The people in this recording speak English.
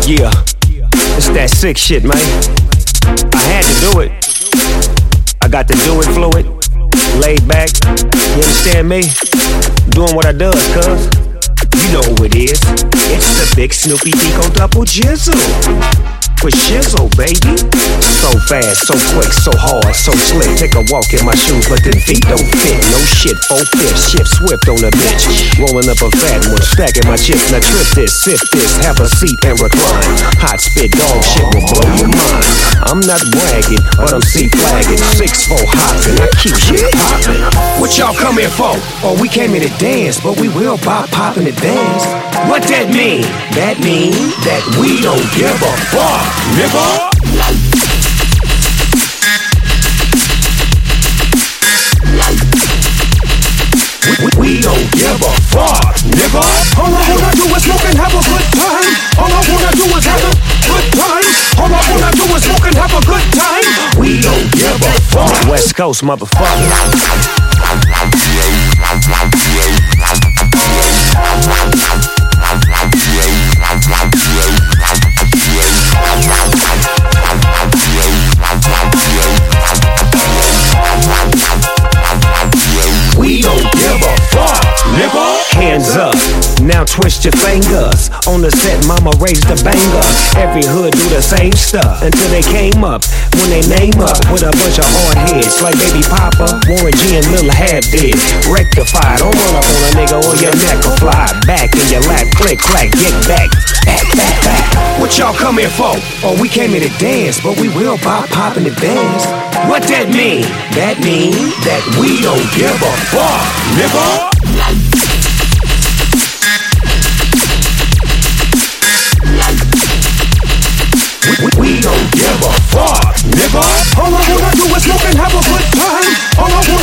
Yeah, it's that sick shit, man. I had to do it. I got to do it fluid, laid back. You understand me? Doing what I does, cuz. You know who it is. It's the Big Snoopy Dico Double Jizzle. With Shizzle, baby. So fast, so quick, so hard, so slick. Take a walk in my shoes, but them feet don't fit. No shit, 4/5, shift swift on the bitch. Rolling up a fat one, stacking my chips. Now trip this, sip this, have a seat and recline. Hot spit, dog shit will blow your mind. I'm not bragging, but I'm C-flagging. 6'4" hopping, I keep shit popping. What y'all come here for? Oh, we came here to dance, but we will pop poppin' to dance. What that mean? That mean that we don't give a fuck, nigga. We don't give a fuck, nigga. All I wanna do is smoke and have a good time. All I wanna do is have a good time. All I wanna do is smoke and have a good time. We don't give a fuck. West Coast, motherfucker. We don't give a fuck, nigga. Hands up, now twist your fingers. On the set, mama raised the banger. Every hood do the same stuff until they came up. When they name up with a bunch of hard heads like Baby Papa, Warren G and Lil Hab did. Rectified, don't run up on a nigga or your neck will fly back in your lap. Click, clack, get back, back, back, back. What y'all come here for? Oh, we came here to dance, but we will pop poppin' to dance. What that mean? That mean that we don't give a fuck, nigga. We don't give a fuck, nigga. All I wanna do is smoke and have a good time. All I